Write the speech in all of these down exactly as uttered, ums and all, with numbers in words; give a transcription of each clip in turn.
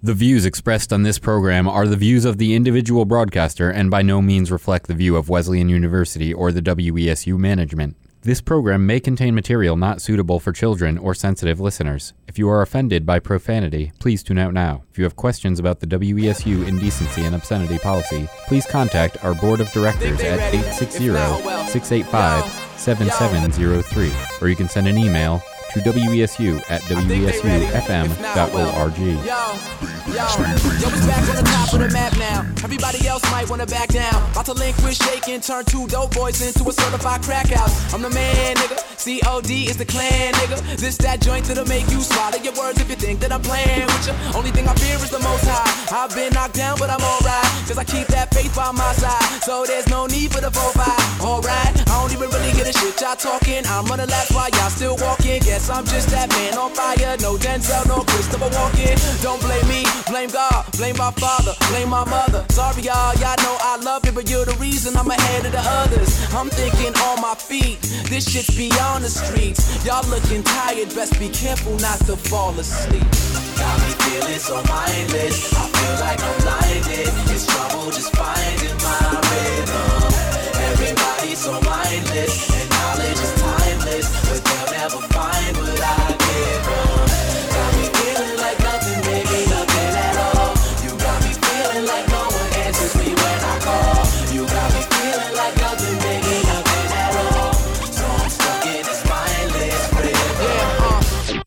The views expressed on this program are the views of the individual broadcaster and by no means reflect the view of Wesleyan University or the W E S U management. This program may contain material not suitable for children or sensitive listeners. If you are offended by profanity, please tune out now. If you have questions about the W E S U indecency and obscenity policy, please contact our board of directors at eight six zero, six eight five, seven seven zero three, or you can send an email to W E S U at W E S U F M dot org. Yo, yo, yo, it's back on the top of the map now. Everybody else might wanna back down. About to link with shaking, turn two dope boys into a certified crack house. I'm the man, nigga. C O D is the clan, nigga. This that joint that'll make you swallow your words if you think that I'm playing with you. Only thing I fear is the most high. I've been knocked down, but I'm alright. Cause I keep that faith by my side. So there's no need for the four five. Alright, I don't even really get a shit y'all talking. I'm running laps while y'all still walking. Guess I'm just that man on fire. No Denzel, no Christopher Walken. Don't blame me, blame God, blame my father, blame my mother. Sorry y'all, y'all know I love you, but you're the reason I'm ahead of the others. I'm thinking on my feet, this shit's beyond the streets. Y'all looking tired, best be careful not to fall asleep. Got me feeling so mindless, I feel like I'm blinded. It's trouble just finding my rhythm. Everybody's so mindless, and knowledge is timeless, but they'll never find what I give them. Got me feeling like nothing, baby, nothing at all. You got me feeling like no one answers me when I call. You got me feeling like nothing, baby, nothing at all. So I'm stuck in this mindless rhythm. Yeah, uh.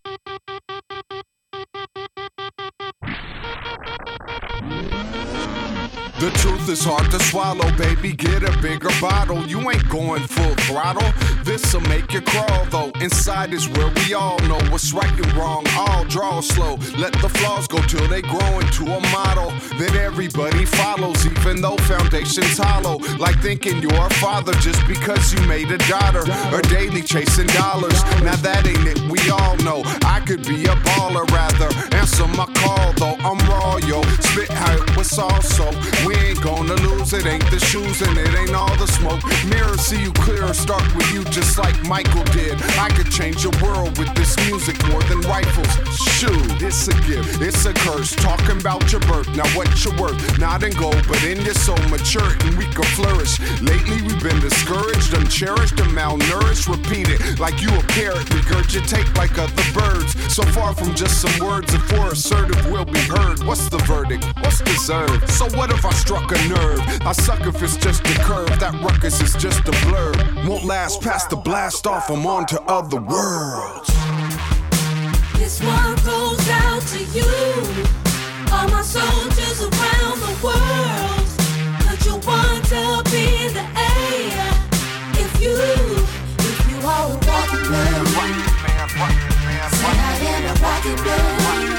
The truth is hard to swallow, baby, get a bigger bottle. You ain't going full throttle, this'll make you crawl though. Inside is where we all know what's right and wrong. All draw slow, let the flaws go till they grow into a model that everybody follows, even though foundation's hollow. Like thinking you're a father just because you made a daughter, or daily chasing dollars. Now that ain't it, we all know I could be a baller, rather answer my call though. I'm raw, yo, spit how it was also. We ain't gonna lose, it ain't the shoes and it ain't all the smoke. Mirror see you clearer, start with you just like Michael did. I could change your world with this music more than rifles. Shoot, it's a gift, it's a curse. Talking about your birth, now what you're worth. Not in gold, but in your soul, mature and we can flourish. Lately we've been discouraged, uncherished and malnourished. Repeat it like you a parrot, regurgitate like other birds. So far from just some words, if we're assertive, we'll be heard. What's the verdict? What's deserved? So what if I struck a nerve? I suck if it's just a curve. That ruckus is just a blur. Won't last past the blast off. I'm on to other worlds. This one goes out to you, all my soldiers around the world. Put your ones up in the air. If you, if you are a rocket man, say I am a rocket man.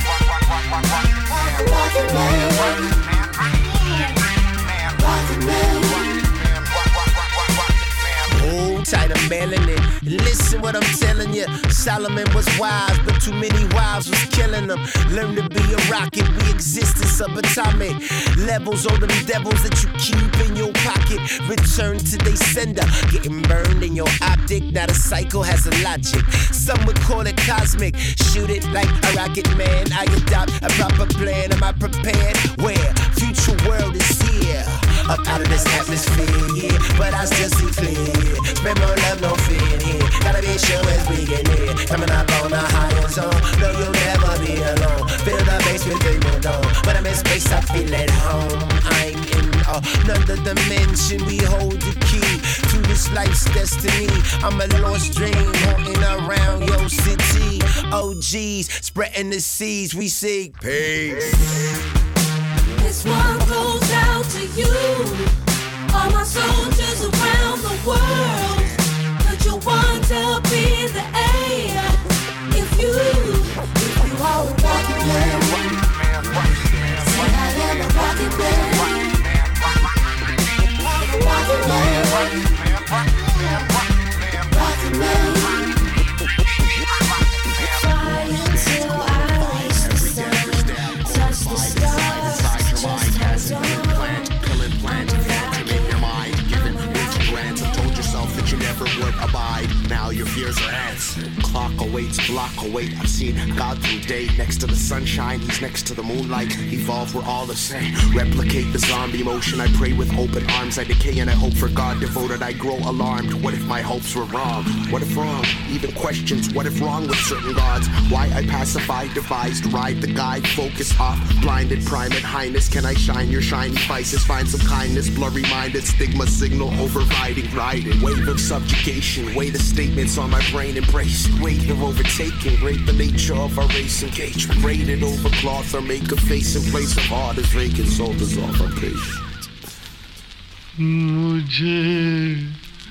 Rocket man. Hold tight, I'm mailing it. Listen what I'm telling you. Solomon was wise, but too many wives was killing them. Learn to be a rocket, we exist in subatomic levels. All them devils that you keep in your pocket return to they sender, getting burned in your optic. Now the cycle has a logic. Some would call it cosmic. Shoot it like a rocket man. I adopt a proper plan. Am I prepared? Where future world is here, up out of this atmosphere, yeah. But I still see clear. Spend more love, no fear here. Gotta be sure as we get near. Coming up on a higher zone. No, you'll never be alone. Feel the bass within your dome. When I'm in space, I feel at home. I'm in another dimension. We hold the key to this life's destiny. I'm a lost dream haunting around your city. O Gs spreading the seeds. We seek peace. This one goes out to you, all my soldiers around the world. Put your ones up in the air. If you, if you are a rocket man, say I am a rocket man. Rocket man, rocket man. Fly until I reach the sun, touch the stars. Now your fears are ants. Clock awaits, block await. I've seen seen God through day. Next to the sunshine, he's next to the moonlight. Evolve, we're all the same. Replicate the zombie motion. I pray with open arms. I decay and I hope for God. Devoted, I grow alarmed. What if my hopes were wrong? What if wrong? Even questions. What if wrong with certain gods? Why I pacify, devised, ride the guide. Focus off, blinded, primate highness. Can I shine your shiny vices? Find some kindness, blurry-minded. Stigma signal, overriding, riding. Wave of subjugation. Weigh the statements on my brain. Embrace. Weight of overtaking. Rate the nature of our race engagement. Rated over cloth or make a face in place of art as vacant. Soul dissolve our patience. मुझे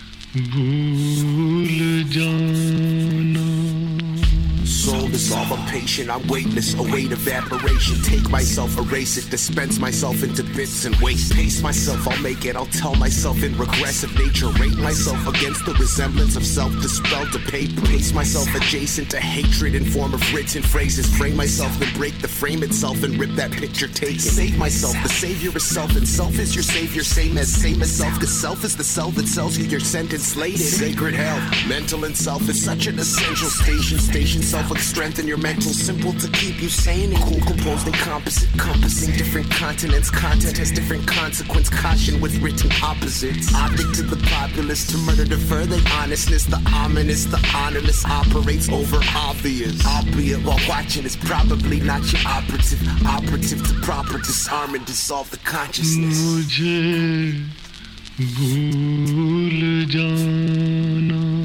भूल जाना. Soul dissolve, I'm patient, I'm weightless, await evaporation. Take myself, erase it, dispense myself into bits and waste. Pace myself, I'll make it, I'll tell myself in regressive nature. Rate myself against the resemblance of self dispelled to paper. Pace myself adjacent to hatred in form of written phrases. Frame myself and break the frame itself and rip that picture taken. Save myself, the savior is self, and self is your savior. Same as same as self, cause self is the self that sells you your sentence slated. Sacred health, mental and self is such an essential station. Station self strengthen your mental, simple to keep you sane and cool, composed and composite, compassing different continents. Content has different consequence, caution with written opposites. Optic to the populace, to murder to further honestness. The ominous, the honorless operates over obvious. Albeit while watching is probably not your operative. Operative to proper disarm and dissolve the consciousness. मुझे भूल जाना.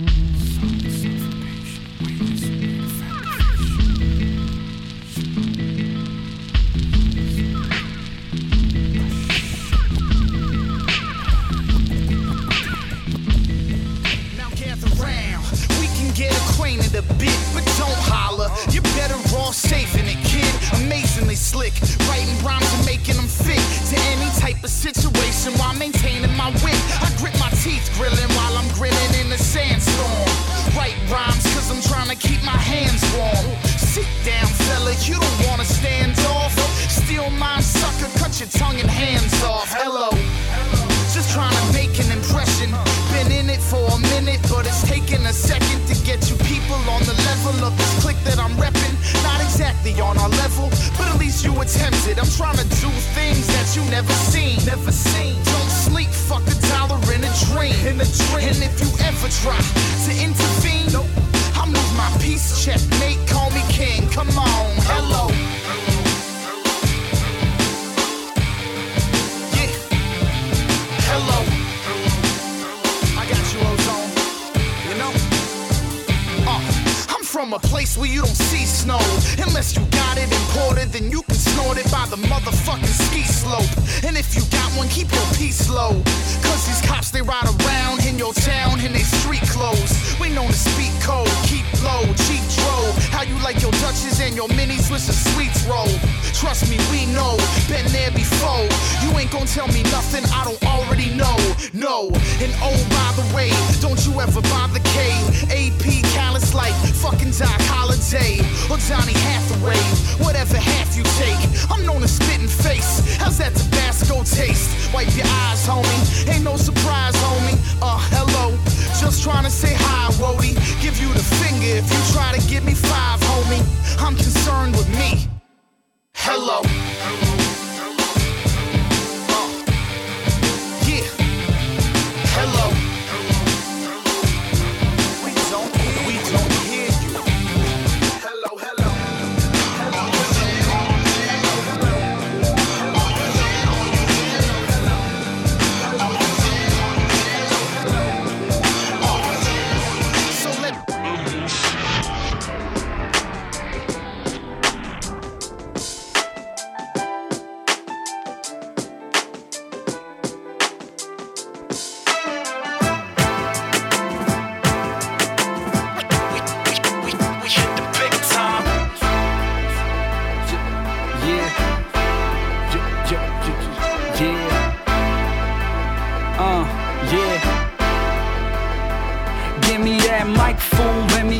A bit, but don't holler. You're better off saving it, kid. Amazingly slick, writing rhymes and making them fit to any type of situation while maintaining my wit. I grit my teeth grilling while I'm grinning in the sandstorm. Write rhymes cause I'm trying to keep my hands warm. Sit down, fella, you don't wanna stand off. Steal my sucker, cut your tongue and hands off. Hello. Just trying to make an impression. Been in it for a minute, but it's taking a second to get you people on the level of this clique that I'm repping. Not exactly on our level, but at least you attempted. I'm trying to do things that you never seen. Never seen. Don't sleep, fuck a dollar in a dream. In a dream. And if you ever try to intervene, nope, I'm lose my peace. Checkmate, call me king. Come on, hello. Hello. I got you, Ozone. You know? Uh, I'm from a place where you don't see snow. Unless you got it imported, then you can snort it by the motherfucking ski slope. And if you got one, keep your peace low. Cause these cops, they ride around in your town in their street clothes. We known to speak code, keep low, cheap drove. How you like your Dutchess and your minis with some sweets roll. Trust me, we know, been there before. You ain't gon' tell me nothing I don't already know. No, and oh, by the way, don't you ever bother K. A P callous like fucking Doc Holiday or Johnny Hathaway. Whatever half you take, I'm known to spit in face. How's that Tabasco taste? Wipe your eyes, homie. Ain't no surprise, homie. Uh, hello. Just trying to say hi, Wody. Give you the finger if you try to give me five, homie. I'm concerned with me. Hello. Uh, yeah. Hello. We don't, we don't hear you. Hello, hello. Hello, so let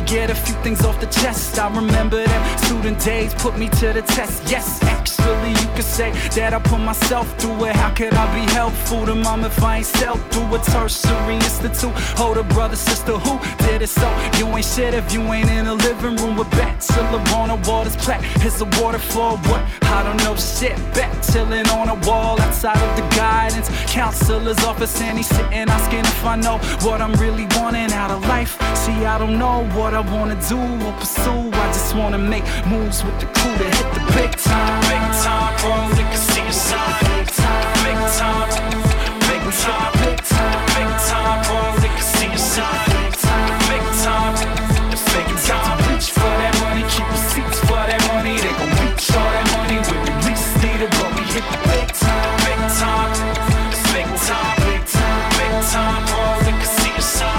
things off the chest. I remember them student days put me to the test. Yes, actually, you could say that I put myself through it. How could I be helpful to mom if I ain't self through a tertiary institute? Older brother, sister, who did it so? You ain't shit if you ain't in a living room with bachelor on a wall. This plaque is a waterfall. What? I don't know shit. Back chilling on a wall outside of the guidance counselor's office, and he's sitting asking if I know what I'm really wanting out of life. See, I don't know what I wanna do or pursue. I just wanna make moves with the crew to hit the big time. Big time, bro. They can see a sign. Big time, big time, big time, big time, big time, bro. They can see a sign. Big time, big time, big time. Reach for that money, keep receipts for that money. They gon' reach all that money when we least need it, but we hit the big time, big time, big time, big time, big time, bro. They can see a sign.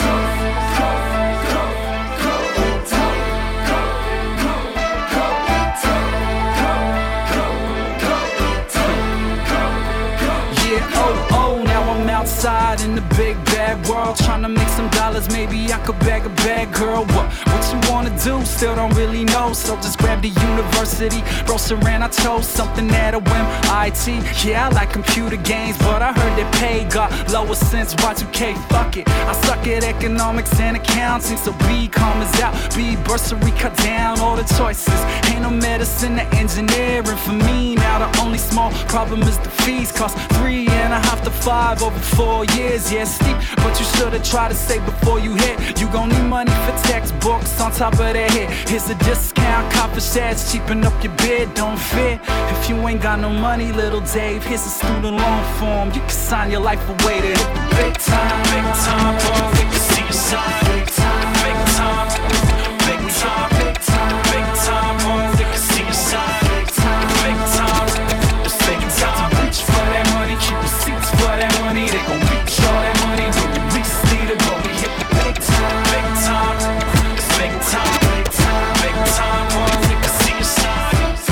Outside in the big bad world, trying to make some dollars, maybe I could bag a bad girl. What, what you wanna do? Still don't really know, so just grab the university. Bro, Saran, I chose something at a whim. I T, yeah, I like computer games, but I heard that pay got lower since Y two K. Fuck it, I suck at economics and accounting, so B Com is out. B bursary cut down all the choices. Ain't no medicine or engineering for me. Now the only small problem is the fees. Cost three and a half to five over four years, yeah, steep, but you should've tried to save before you hit. You gon' need money for textbooks on top of that hit. Here's a discount, copper shares, cheapen up your bid, don't fear. If you ain't got no money, little Dave, here's a student loan form. You can sign your life away to hit the big time, big time, bro, we can see your sign. Big time, big time, big time, big time, big time, bro, we can see your sign. Big time, big time, big time, reach for that money, keep receipts for that money. They gon' reach all that money when we least need it, but we hit the big time, big time, big time, big time, big time, boy, we can see your sign.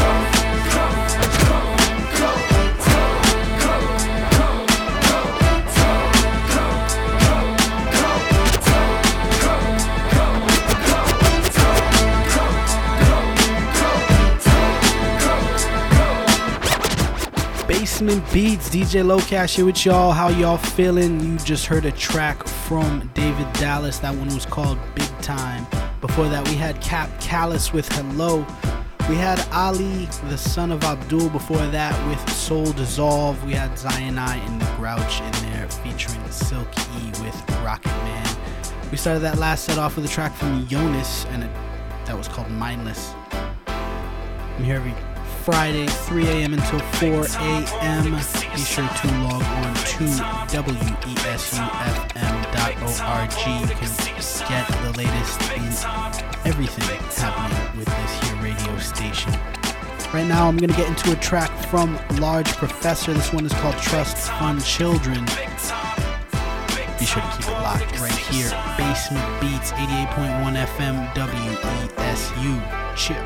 Basement Beats, D J Locash here with y'all. How y'all feeling? You just heard a track from David Dallas. That one was called Big Time. Before that, we had Cap Callous with Hello. We had Ali, the son of Abdul, before that with Soul Dissolve. We had Zion I and Grouch in there featuring Silk E with Rocket Man. We started that last set off with a track from Jonas, and it, that was called Mindless. I'm here every Friday, three a.m. until four a.m. Be sure to log on to W E S U F M dot org. You can get the latest in everything happening with this here radio station. Right now, I'm going to get into a track from Large Professor. This one is called Trust Fund Children. Be sure to keep it locked right here. Basement Beats, eighty-eight point one F M, W E S U. Chill.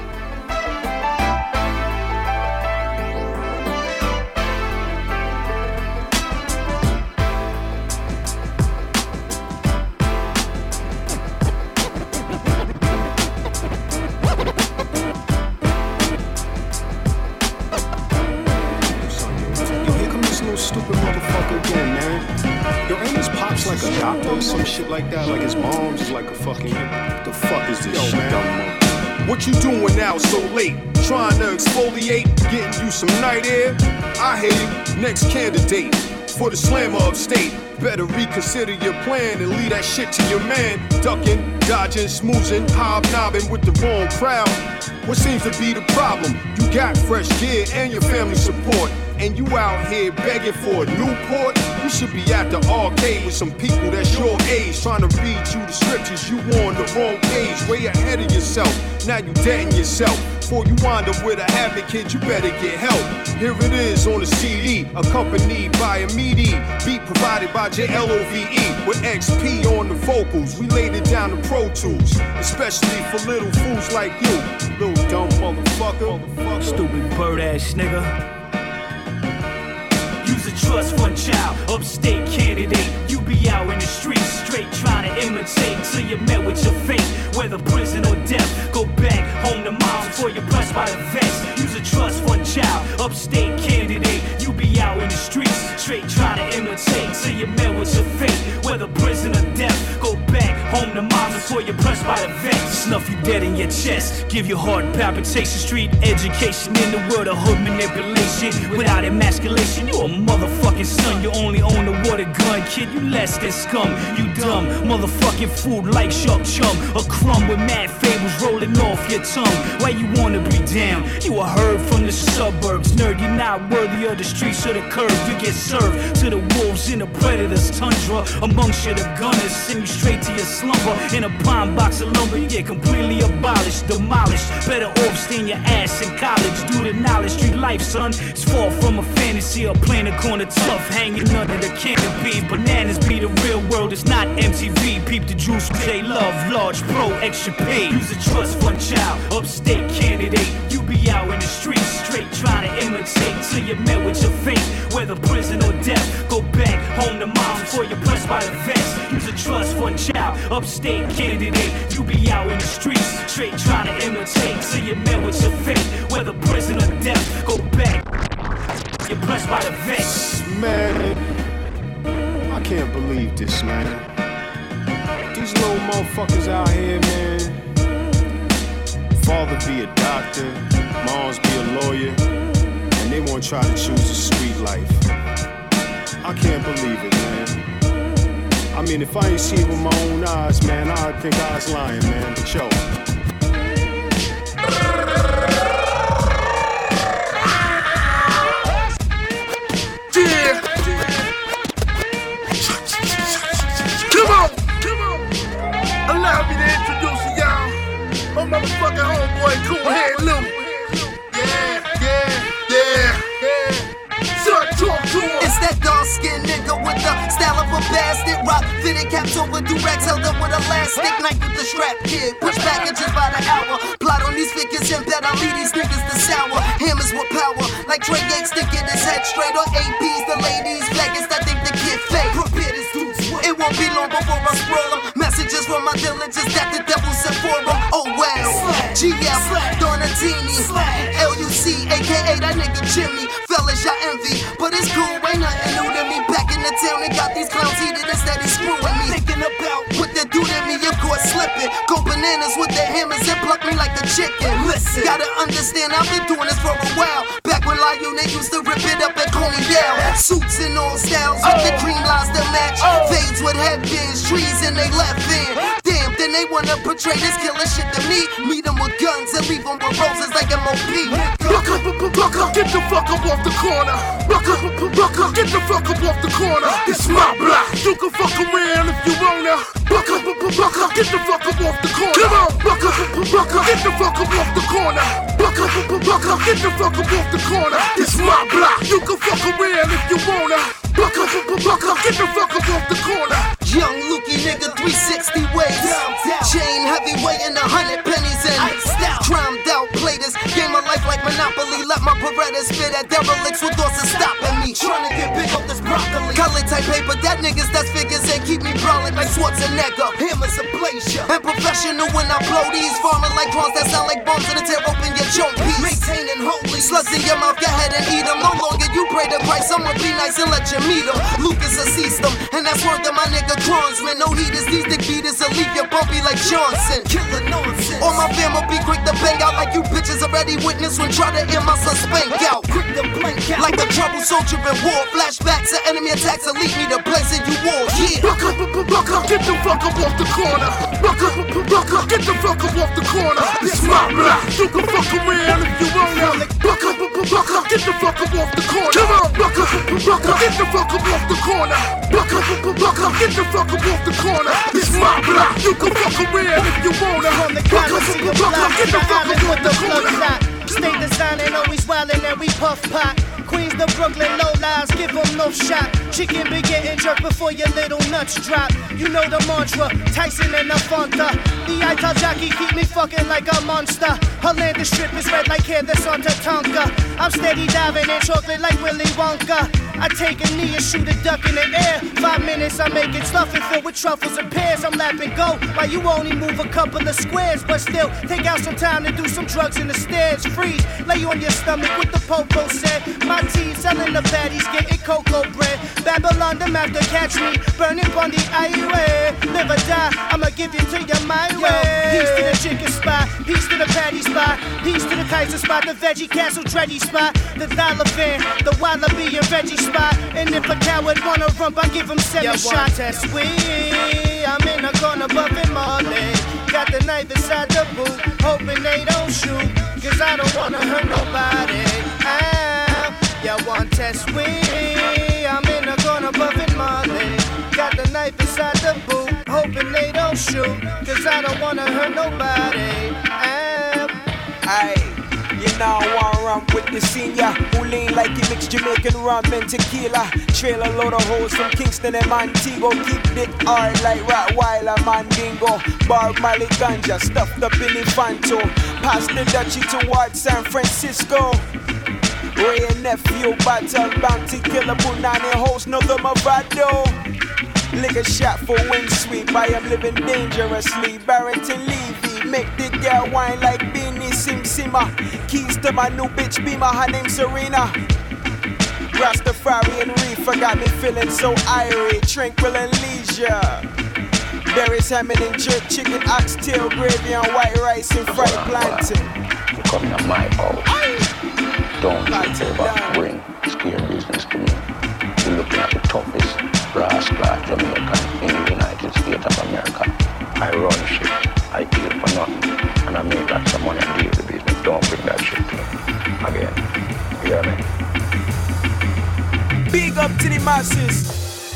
Like a doctor or some shit like that, like his mom's is like a fucking, what the fuck is this Yo, shit, man? What you doing now so late? Trying to exfoliate, getting you some night air? I hear you, next candidate for the slammer of state. Better reconsider your plan and leave that shit to your man. Ducking, dodging, smoozing, hobnobbing with the wrong crowd. What seems to be the problem? You got fresh gear and your family support, and you out here begging for a Newport? You should be at the arcade with some people that's your age, trying to read you the scriptures. You on the wrong page, way ahead of yourself. Now you deading yourself. Before you wind up with a habit, kid, you better get help. Here it is on the C D, accompanied by a meaty beat provided by J L O V E with X P on the vocals. We laid it down to Pro Tools, especially for little fools like you, little dumb motherfucker. motherfucker. Stupid bird ass nigga. Use a trust fund child, upstate candidate. You be out in the streets, straight trying to imitate till you met with your fate. Whether prison or death, go back home to mom before you're pressed by the vets. Use a trust fund child, upstate candidate. You be out in the streets, straight trying to imitate till you met with your fate. Whether prison or death, go back home to mom before you're pressed by the vet. Snuff you dead in your chest, give your heart palpitation. Street education in the world of hood manipulation. Without emasculation, you a motherfucking son. You only own a water gun, kid. You less than scum. You dumb motherfucking food like shark chum. A crumb with mad fables rolling off your tongue. Why you wanna be down? You a herd from the suburbs, nerd. You're not worthy of the streets or the curb. You get served to the wolves in the predator's tundra. Amongst you the gunners, send you straight to your slumber. In a pine box of lumber, you get completely abolished, demolished. Better off staying your ass in college. Due to knowledge, street life, son. It's far from a fantasy or playing a corner tough, hanging under the canopy. Bananas be the real world, it's not M T V. Peep the juice, they love large, pro, extra pay. Use a trust fund child, upstate candidate. You be out in the streets, straight trying to imitate till you met with your fate. Whether prison or death, go back home to mom before you're pressed by the vets. Use a trust fund child, upstate candidate. You be out in the streets, straight trying to imitate till you met with your fate. Whether prison or death, go back. You're pressed by the vets. Man, I can't believe this, man. These little motherfuckers out here, man. Father be a doctor, moms be a lawyer, and they won't try to choose a street life. I can't believe it, man. I mean, if I ain't see it with my own eyes, man, I'd think I was lying, man. But yo. Yeah. Come on, come on. Allow me to introduce y'all my motherfucking homeboy, Cool Head Lou. Yeah, yeah, yeah, yeah. Son, talk to him. It's that dark-skinned nigga with the style of a bastard. Rock fitted caps over do-rags held up with elastic. Knife with the strap kid, push packages by the hour. Plot on these figures and bet I lead these niggas to sour. Hammers with power, like Trey Gates to get his head straight. Or A Ps, the ladies, Vegas, I think the kid fake. Prepare this dude's way. It won't be long before I scroll them. Messages from my diligence that the devil sent for them. Oh well, G F, Donatini, L U C, aka that nigga Jimmy. Fellas, y'all envy, but it's cool, ain't nothing new to me. Back in the town, they got these clowns heated instead of screwing me. Thinking about what they do to me, of course slipping. Go bananas with their hammers and pluck me like a chicken. Listen, gotta understand, I've been doing this for a while. Back when La Unit used to rip it up and call me down. Suits in all styles with the cream lines to match. Fades with headbands, trees in they left hand. Damn, then they wanna portray this killer shit to me. Meet them with guns and leave them with roses like M O P. Buck up, buck up, get the fuck up off the corner. Buck up, buck up, get the fuck up off the corner. It's my block, you can fuck around if you wanna. Buck up, buck up, get the fuck up off the corner. Come on, buck up, buck up, get the fuck up off the corner. Buck up, buck up, get the fuck up off the corner. It's my block, you can fuck around if you wanna. Buck up, buck up, get the fuck up off the corner. Young Lukey nigga, three sixty ways. Chain heavyweight and a hundred pennies in. Crimed out platers, game of life like Monopoly. Let my Beretta spit at derelicts with thoughts of stopping me. Trying to get big off this broccoli. Color type paper, that niggas, that's figures and keep me brawling like Schwarzenegger. Hammers a blazer. And professional when I blow these. Farming like prawns that sound like bombs to the tear open your joint piece. Maintaining holy. Slugs in your mouth, go ahead and eat them. No longer you pray to Christ, I'ma be nice and let you meet them. Lucas will seize them, and that's word to my nigga Cronsman. No heaters, these dick beaters will leave you bumpy like Johnson. Killer nonsense. All my fam will be quick to bang out like you bitches already witnessed when try to hear my son spank out. Quick to blank out like a troubled soldier in war. Flashbacks to enemy attacks will lead me to places you war. Yeah. Buck up, buck up, get the fuck up off the corner. Buck up, buck up, get the fuck up off the corner. It's my block, you can fuck around if you wanna. Buck up, buck up, get the fuck up off the corner. Come on, buck up, buck up, get the fuck up off the corner. Buck up, buck up, get the fuck up off the corner. It's my block, you can fuck around if you wanna. Buck up, buck up, get the fuck up off the corner. Stay designing, always wildin' and we puff pot. Queens to Brooklyn, low lies, give them no shot. Chicken be getting jerked before your little nuts drop. You know the mantra, Tyson and the Fanta. The Ital jockey keep me fucking like a monster. Her landing strip is red like hair that's on Tatanka. I'm steady diving in chocolate like Willy Wonka. I take a knee and shoot a duck in the air. Five minutes, I make it stuffing filled with truffles and pears. I'm lapping go while you only move a couple of squares. But still, take out some time to do some drugs in the stairs. Freeze, lay on your stomach with the popo said. My team selling the patties, getting cocoa bread. Babylon, them out to catch me, burning on the highway. Live or die, I'ma give it to you my way. Peace to the chicken spot, peace to the patty spot, peace to the Tyson spot, the veggie castle dredgy spot, the dollar fan, the wallaby and veggie spot. And if a coward wanna rump, I give him seven shots. Test we, I'm in the corner buffing Marley. Got the knife inside the boot, hoping they don't shoot, cause I don't wanna hurt nobody. Ah, yeah, one test we, I'm in the corner buffing Marley. Got the knife inside the boot, hoping they don't shoot, cause I don't wanna hurt nobody. Ah, aye. You know I wanna run with the senior who lean like he mix Jamaican rum and tequila. Trail a load of hoes from Kingston and Montego. Keep it hard like Rottweiler, Mandingo. Bob Marley ganja stuffed up in Infanto. Past the Dutchie towards San Francisco. Ray and nephew, battle bounty killer, Punani host, no the Movado. Lick a shot for wing sweep, I am living dangerously. Barrington Levy, make the girl wine like Beanie Sim Simma. Keys to my new bitch Beamer, her name Serena. Rastafari and Reefer got me feeling so irate, tranquil and leisure. Berries, salmon and jerk, chicken, oxtail, gravy and white rice and fried plantain. You come to my house, don't you ever bring scare business to me. You're looking at the toughest brass-clad Jamaican in the United States of America. I run shit, I kill for nothing, and I make lots of money and deal the business. Don't bring that shit to me again. You hear me? Big up to the masses.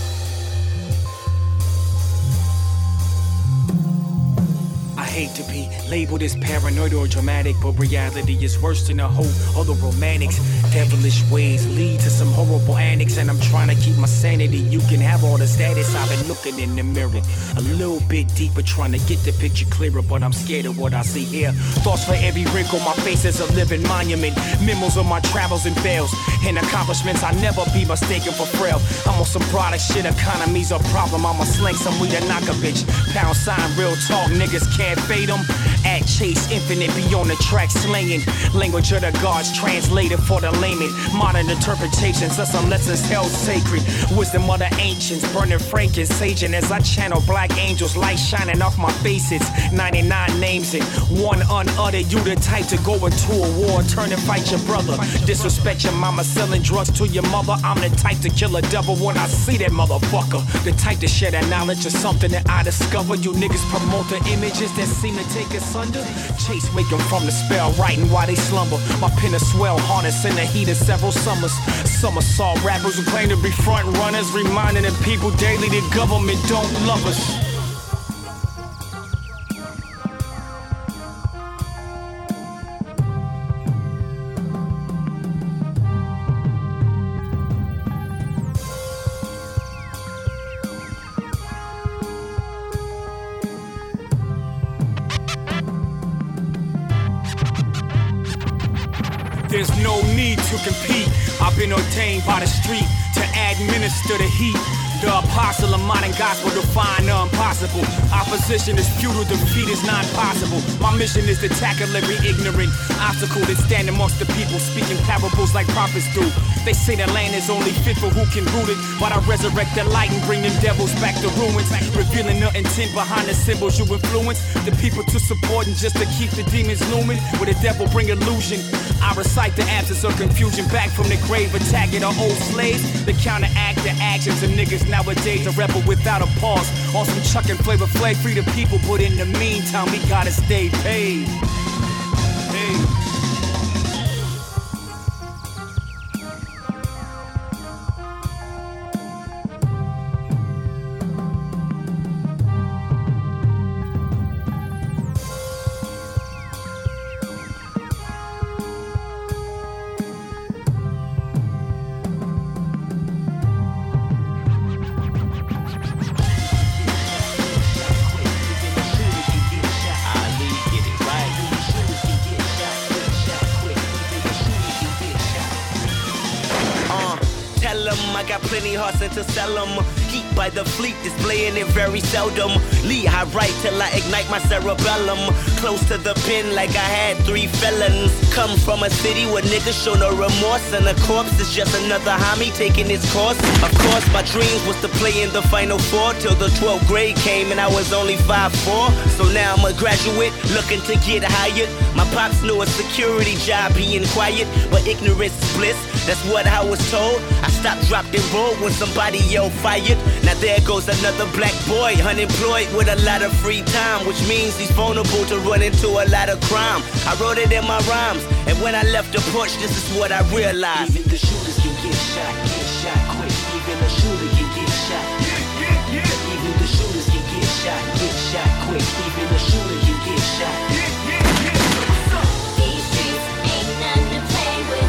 I hate to be labeled as paranoid or dramatic, but reality is worse than a whole other romantics. Devilish ways lead to some horrible antics, and I'm trying to keep my sanity. You can have all the status. I've been looking in the mirror a little bit deeper, trying to get the picture clearer, but I'm scared of what I see here. Thoughts for every wrinkle, my face is a living monument. Memos of my travels and fails and accomplishments. I never be mistaken for frail. I'm on some product shit, economy's a problem. I'ma slang some weed and knock a bitch. Pound sign, real talk, niggas can't fade them. At Chase Infinite, be on the track slinging. Language of the gods translated for the layman. Modern interpretations of some lessons held sacred. Wisdom of the ancients, burning frankincense as I channel black angels, light shining off my faces. ninety-nine names and one unuttered. You the type to go into a war, turn and fight your brother. Disrespect your mama, selling drugs to your mother. I'm the type to kill a devil when I see that motherfucker. The type to share that knowledge of something that I discovered. You niggas promote the images that seem to take us under. Chase wake them from the spell, writing while they slumber. My pen is swell, harness in the heat of several summers. Summer saw rappers who claim to be front runners, reminding the people daily the government don't love us. There's no need to compete. I've been ordained by the street to administer the heat. The apostle of modern gospel, define the impossible. Opposition is futile, defeat is not possible. My mission is to tackle every ignorant obstacle that stand amongst the people, speaking parables like prophets do. They say the land is only fit for who can rule it, but I resurrect the light and bring them devils back to ruins, revealing the intent behind the symbols you influence the people to support and just to keep the demons looming. Where the devil bring illusion, I recite the absence of confusion back from the grave, attacking the old slaves. The counteract the actions of niggas nowadays, a rebel without a pause. On some Chuck and Flavor Flav, free the people, but in the meantime we gotta stay paid. Hey. them. I got plenty hearts and to sell them. Heat by the fleet, displaying it very seldom. Lee, I write till I ignite my cerebellum. Close to the pen like I had three felons. Come from a city where niggas show no remorse, and a corpse is just another homie taking its course. Of course, my dreams was to play in the Final Four till the twelfth grade came and I was only five foot four. So now I'm a graduate looking to get hired. My pops knew a security job being quiet, but ignorance is bliss. That's what I was told. I stopped, dropped, and rolled when somebody yelled fired. Now there goes another black boy, unemployed with a lot of free time, which means he's vulnerable to run into a lot of crime. I wrote it in my rhymes, and when I left the porch, this is what I realized. Even the shooters can get shot, get shot quick. Even the shooter can get shot. Yeah, yeah, yeah. Even the shooters can get shot, get shot quick. Even the shooter can get shot. Yeah, yeah, yeah. These streets ain't nothing to play with.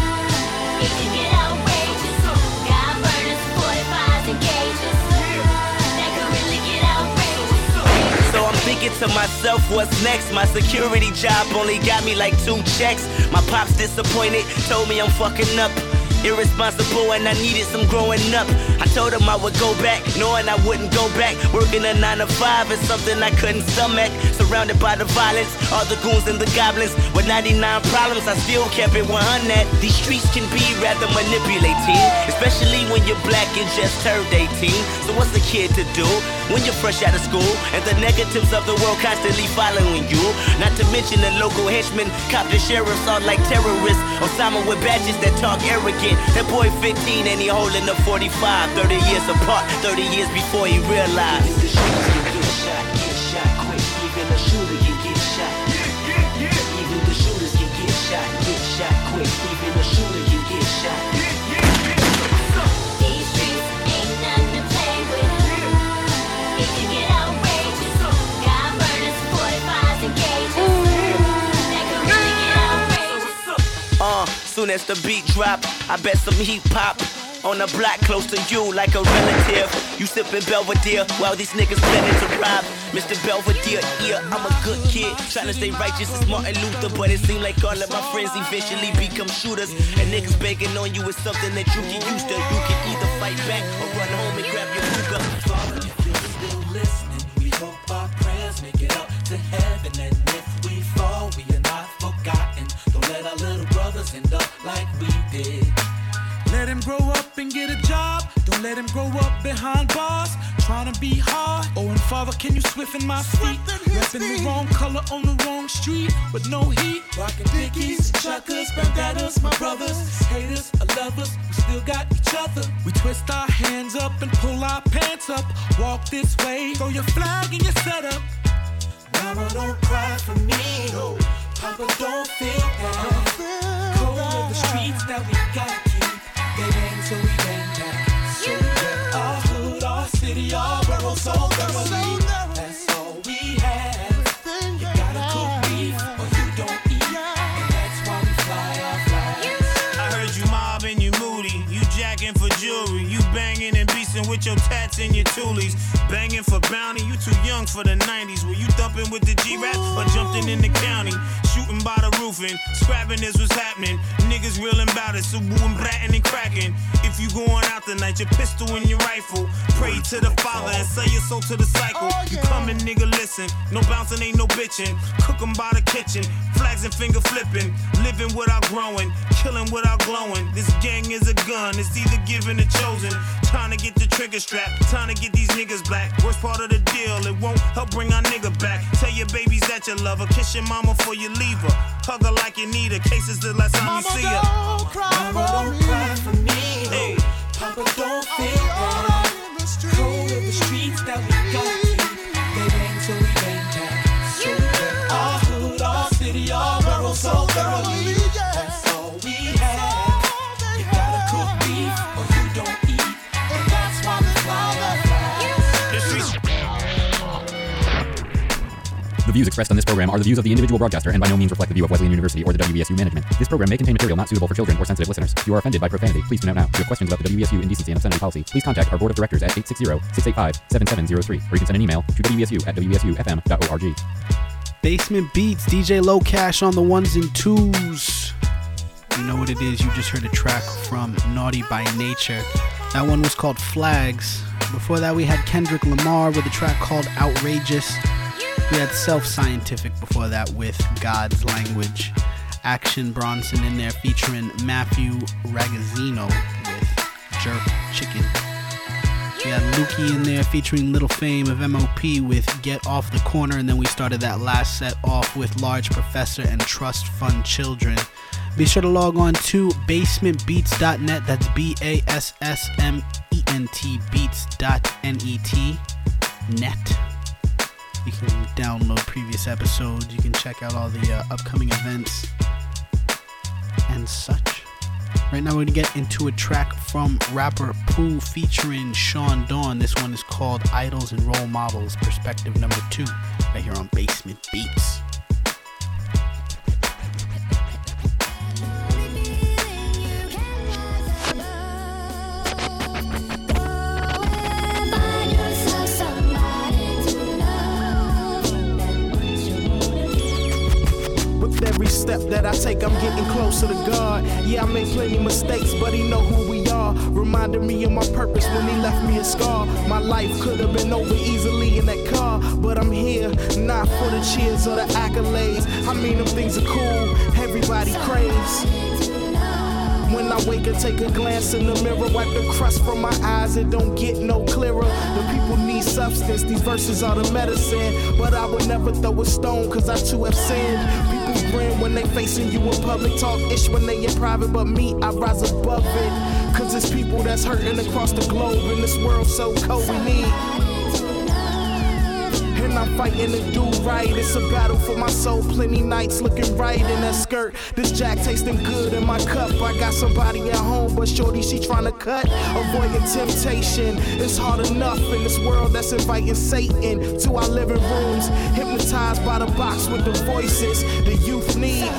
It can get outrageous. Got burners, forty-fives, and gauges. That could really get outrageous. So I'm thinking to myself, what's next? My security job only got me like two checks. My pop's disappointed, told me I'm fucking up. Irresponsible and I needed some growing up. I told him I would go back, knowing I wouldn't go back. Working a nine to five is something I couldn't stomach. Surrounded by the violence, all the goons and the goblins. With ninety-nine problems, I still kept it one hundred. These streets can be rather manipulating, especially when you're black and just turned eighteen. So what's a kid to do when you're fresh out of school and the negatives of the world constantly following you? Not to mention the local henchmen, cop the sheriffs all like terrorists. Osama with badges that talk arrogant. That boy fifteen and he holding a forty-five. Thirty years apart, thirty years before he realized. Even the shooters can get shot, get shot quick. Even the shooter can get shot. Yeah, yeah, yeah. Even the shooters can get shot, get shot quick. Even the shooter can get shot. Yeah, yeah, yeah. These streets ain't nothing to play with. It can get outrageous. Got burners, forty-fives, and gauges. That could really get outrageous. Uh, soon as the beat drop, I bet some heat pop. On the block close to you like a relative. You sippin' Belvedere while these niggas planning to rob Mister Belvedere, yeah, I'm a good kid, tryna stay righteous as Martin Luther. But it seemed like all of my friends eventually become shooters. And niggas begging on you is something that you get used to. You can either fight back or run home and grab your hookah. Father, if you're still listening, we hope our prayers make it up to heaven. And if we fall, we are not forgotten. Don't let our little brothers end up like we did. Let him grow up and get a job. Don't let him grow up behind bars, trying to be hard. Oh, and Father, can you swiffen my feet? Repping the wrong color on the wrong street with no heat. Rockin' Dickies, chuckers, bandanas, my brothers. Haters or lovers, we still got each other. We twist our hands up and pull our pants up. Walk this way, throw your flag and your setup. Mama, don't cry for me. No. Papa, don't feel bad. Cold of the streets that we got. They bang till we bang back. So we get our hood, our city, our borough so thoroughly. That's all we have. You gotta cook beef or you don't eat. And that's why we fly our flags. I heard you mobbing, you moody. You jacking for jewelry. You banging and beasting with your tats and your toolies. Banging for bounty. You too young for the nineties. Were you thumping with the G-Rap or jumping in the county? Shooting by the roofing, scrapping is what's happening. Niggas reeling about it, so booing, bratting and cracking. If you going out tonight, your pistol and your rifle. Pray to the Father and sell your soul to the cycle. You coming, nigga, listen. No bouncing, ain't no bitching. Cook 'em by the kitchen, flags and finger flipping. Living without growing, killing without glowing. This gang is a gun, it's either given or chosen. Trying to get the trigger strap, trying to get these niggas black. Worst part of the deal, it won't help bring our nigga back. Tell your babies that you love her, kiss your mama before you leave her. Hug her like you need her, case it's the last time Mama, you see her. Don't cry Mama, don't cry for me. Hey. Papa, don't feel bad. Cold of the streets that we got to. They bang till we bang back. So we get our hood, our city, our borough so thoroughly. That's all we have. You gotta cook beef or you don't eat. And that's why we fly our flags. The views expressed on this program are the views of the individual broadcaster and by no means reflect the view of Wesleyan University or the W E S U management. This program may contain material not suitable for children or sensitive listeners. If you are offended by profanity, please tune out now. If you have questions about the W E S U indecency and obscenity policy, please contact our board of directors at eight six zero, six eight five, seven seven zero three, or you can send an email to W E S U at W E S U F M dot org. Basement Beats, D J Low Cash on the ones and twos. You know what it is. You just heard a track from Naughty by Nature. That one was called Flags. Before that, we had Kendrick Lamar with a track called Outrageous. We had Self Scientific before that with God's Language. Action Bronson in there featuring Matthew Ragazzino with Jerk Chicken. We had Lukey in there featuring Little Fame of M O P with Get Off the Corner, and then we started that last set off with Large Professor and Trust Fund Children. Be sure to log on to basement beats dot net. That's B A S S M E N T beats dot net. Net. You can download previous episodes. You can check out all the uh, upcoming events and such. Right now we're going to get into a track from rapper Pooh featuring Sean Dawn. This one is called Idols and Role Models, perspective number two, right here on Basement Beats. Every step that I take, I'm getting closer to God. Yeah, I made plenty mistakes, but he know who we are. Reminded me of my purpose when he left me a scar. My life could have been over easily in that car, but I'm here, not for the cheers or the accolades. I mean, them things are cool, everybody craves. When I wake and take a glance in the mirror, wipe the crust from my eyes, it don't get no clearer. The people need substance, these verses are the medicine. But I would never throw a stone, cause I too have sinned. People grin when they facing you in public, talk ish when they in private, but me, I rise above it. Cause it's people that's hurting across the globe, in this world so cold we need. And I'm fighting to do right. It's a battle for my soul. Plenty nights looking right in that skirt. This Jack tasting good in my cup. I got somebody at home, but shorty, she tryna cut. Avoiding temptation. It's hard enough in this world that's inviting Satan to our living rooms. Hypnotized by the box with the voices the youth need.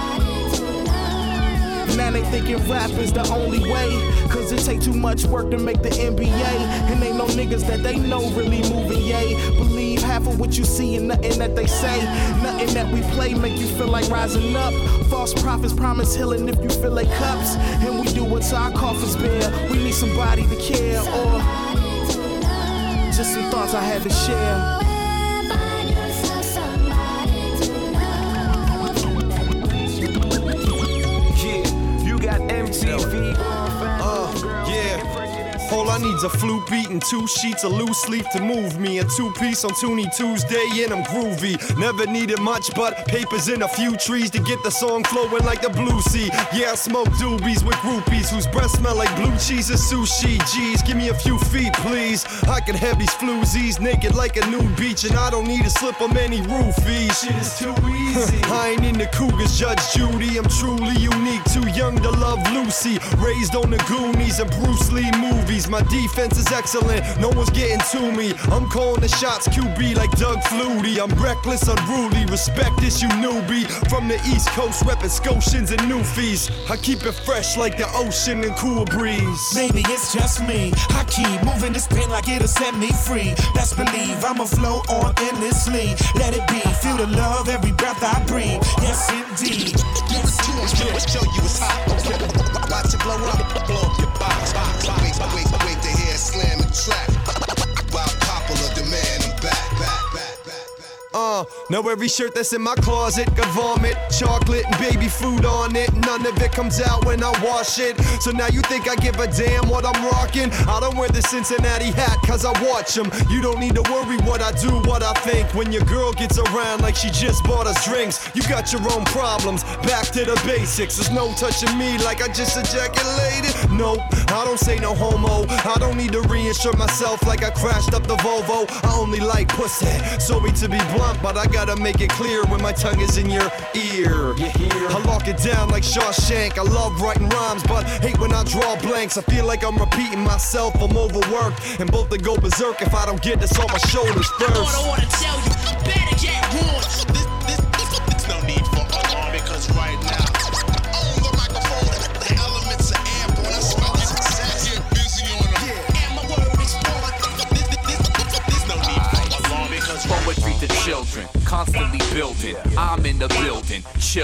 Now they thinking rap is the only way, cause it take too much work to make the N B A. And ain't no niggas that they know really moving, yay. Believe half of what you see and nothing that they say. Nothing that we play make you feel like rising up. False prophets promise healing if you fill their cups. And we do what's our coffers bear. We need somebody to care, or just some thoughts I had to share. M T V. Uh, yeah. All I need's a flute beat and two sheets of loose leaf to move me. A two-piece on Toonie Tuesday and I'm groovy. Never needed much but papers and a few trees to get the song flowing like the Blue Sea. Yeah, I smoke doobies with groupies whose breath smell like blue cheese and sushi. Geez, give me a few feet, please. I can have these floozies naked like a nude beach, and I don't need to slip them any roofies. Shit is too easy. I ain't into Cougars, Judge Judy. I'm truly unique, too young to love Lucy. Raised on the Goonies and Bruce Lee movies. My defense is excellent, no one's getting to me. I'm calling the shots Q B like Doug Flutie. I'm reckless, unruly, respect this you newbie. From the East Coast, reppin' Scotians and Newfies. I keep it fresh like the ocean and cool breeze. Maybe it's just me, I keep moving this pen like it'll set me free. Best believe I'ma flow on endlessly. Let it be, feel the love every breath I breathe. Yes indeed. Yes, yes. Show you it's hot. Watch it blow up, blow up your box. box, box. Wait, wait, wait to hear slam and track. While popular demand, I'm back, back, back, back. Uh, now every shirt that's in my closet got vomit, chocolate, and baby food on it. None of it comes out when I wash it. So now you think I give a damn what I'm rocking? I don't wear the Cincinnati hat cause I watch them. You don't need to worry what I do, what I think. When your girl gets around like she just bought us drinks, you got your own problems. Back to the basics. There's no touching me like I just ejaculated. Nope, I don't say no homo. I don't need to reinsure myself like I crashed up the Volvo. I only like pussy. Sorry to be blunt, but I gotta make it clear when my tongue is in your ear. I lock it down like Shawshank. I love writing rhymes, but hate when I draw blanks. I feel like I'm repeating myself. I'm overworked and both to go berserk if I don't get this on my shoulders first. Lord, I wanna tell you, better get warm. This, this, this, there's no need for alarm because right now, on the microphone, the elements are airborne. I smell success. Get busy on them. Yeah. And my word is born. There's no need for alarm because poetry to children, constantly building. I'm in the building, chilling,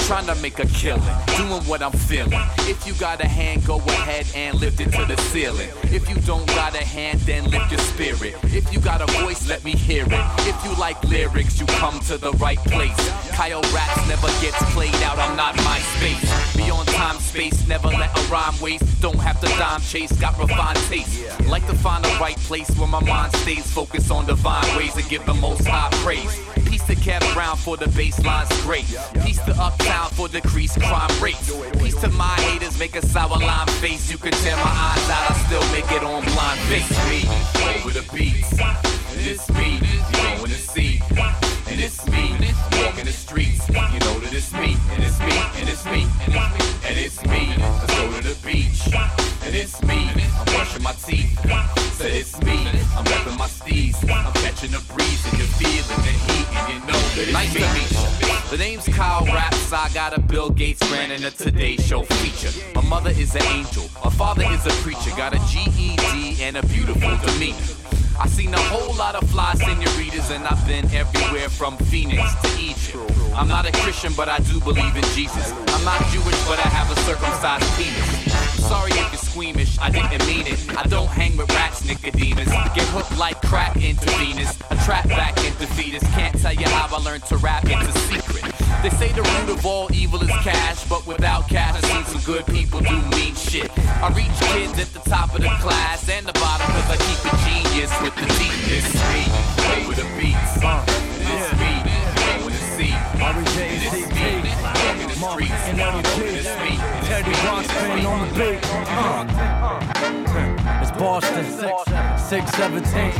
trying to make a killing, doing what I'm feeling. If you got a hand, go ahead and lift it to the ceiling. If you don't got a hand, then lift your spirit. If you got a voice, let me hear it. If you like lyrics, you come to the right place. Kyle Raps never gets played out, I'm not MySpace. Beyond time, space, never let a rhyme waste. Don't have to dime chase, got refined taste. Like to find the right place where my mind stays focused on divine ways and give the most high praise. Peace to Kev Brown for the bassline's great. Peace to Uptown for decreased crime rates. Peace to my haters, make a sour lime face. You can tear my eyes out, I still make it on blind face. Me, over the beats. And it's me, you know when it's see. And it's me, walking the streets. You know that it's me, and it's me, and it's me, and it's me. Let's go to the beach. And it's me, I'm brushing my teeth. Said it's me, I'm repping my steez. I'm catching the breeze and you're feeling the heat, and you know that it's nice me. To meet you. The name's Kyle Raps. I got a Bill Gates grant and a Today Show feature. My mother is an angel, my father is a preacher. Got a G E D and a beautiful demeanor. I seen a whole lot of fly senoritas, and I've been everywhere from Phoenix to Egypt. I'm not a Christian, but I do believe in Jesus. I'm not Jewish, but I have a circumcised penis. I'm sorry if you're squeamish, I didn't mean it. I don't hang with rats, Nicodemus. Get hooked like crack into Venus. A trap back into fetus. Can't tell you how I learned to rap, it's a secret. They say the root of all evil is cash, but without cash, I seen some good people do mean shit. I reach kids at the top of the class and the bottom, cause I keep it genius with the deep. It's me, over the beats. It's me, going to see. It's me, walking the streets. It's me, Teddy Roxman on the beat. Uh. It's Boston, six seventeen.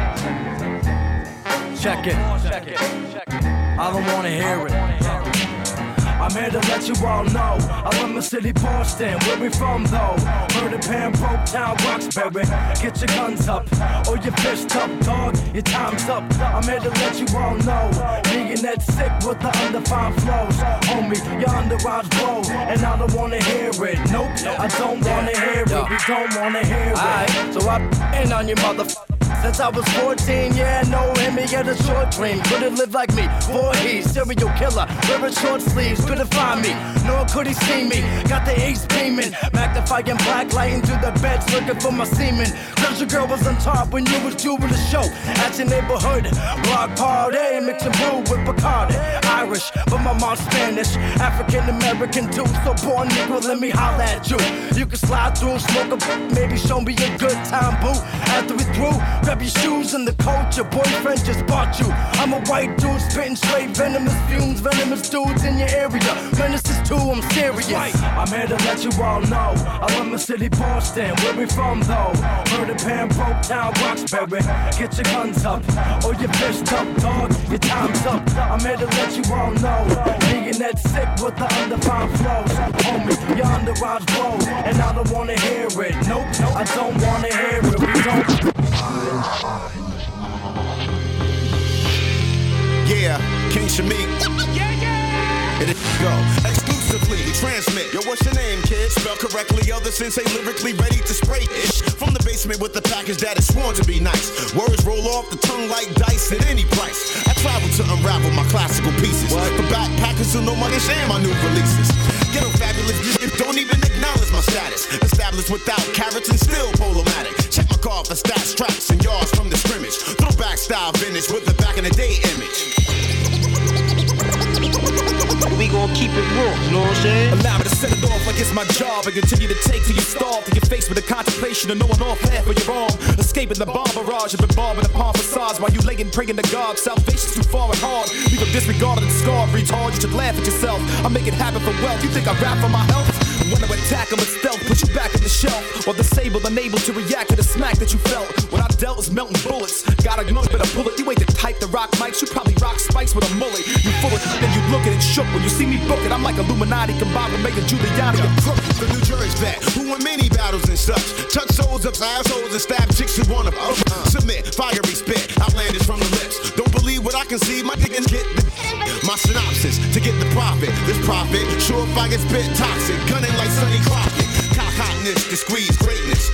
Check it. I don't wanna hear it. I'm here to let you all know I love my city, Boston, where we from though. Murder Pan, Broke Town, Roxbury. Get your guns up, or your fist up, dog, your time's up. I'm here to let you all know me and that sick with the undefined flows. Homie, you're under Rod's blow, and I don't wanna hear it. Nope, I don't wanna hear it. We don't wanna hear it. Alright, so I in on your motherfucker. Since I was fourteen, yeah, I know him, he had a short dream. Couldn't live like me, boy, he's serial killer, wearing short sleeves, couldn't find me, nor could he see me. Got the ace beaming, magnifying black, lighting through the beds, looking for my semen. Cause your girl was on top when you was doing the show at your neighborhood block party, mixing brew with Bacardi. Irish, but my mom's Spanish, African American too, so born Negro, let me holler at you. You can slide through, smoke a maybe show me a good time, boo. After we through, grab your shoes and the coat your boyfriend just bought you. I'm a white dude spitting straight venomous fumes, venomous dudes in your area. Menaces too, I'm serious. I'm here to let you all know I love my city, Boston, where we from though. Murder Pan, Broke Town, Roxbury. Get your guns up, or your fist up, dog, your time's up. I'm here to let you all know me and that sick with the undefined flows. Homie, you're under Rod's blow, and I don't wanna hear it. Nope, I don't wanna hear it. We don't. Yeah, King Shamik. Yeah, yeah. It is go. Exclusively transmit. Yo, what's your name, kid? Spell correctly, other sensei lyrically ready to spray ish. From the basement with the package that is sworn to be nice. Words roll off the tongue like dice at any price. I travel to unravel my classical pieces. What? For backpackers who know my ish and my new releases. Ghetto fabulous, just don't even acknowledge my status. Established without carrots and still polomatic. Check my car for stats, tracks, and yards from the scrimmage. Throwback style vintage with the back in the day image. We gon' keep it raw, you know what I'm saying? Allow me to set it off like it's my job and continue to take till you starve, till you're faced with the contemplation of knowing off half of your arm. Escaping the bomb barrage of embalming upon facades while you laying praying to God. Salvation's too far and hard. Leave them disregarded and scarred, retard. You should laugh at yourself. I make it happen for wealth. You think I rap for my health? When I attack them with stealth, put you back on the shelf. While disabled, unable to react to the smack that you felt. What I dealt was melting bullets. Got a nose, but a bullet. You ain't the type to rock mics. You probably rock spikes with a mullet. You full of then you look at it shook. When you see me book it, I'm like Illuminati combined with making Giuliani a crook. The New Jersey vet, who won many battles and such. Touch souls up assholes and stab chicks who wanna uh, submit. Fiery spit, outlandish from the lips. Don't believe what I can see, my niggas get the my synopsis to get the profit. This profit, sure if I get spit toxic. Gunning like Sonny Crockett. Cock hotness to squeeze greatness. Recognize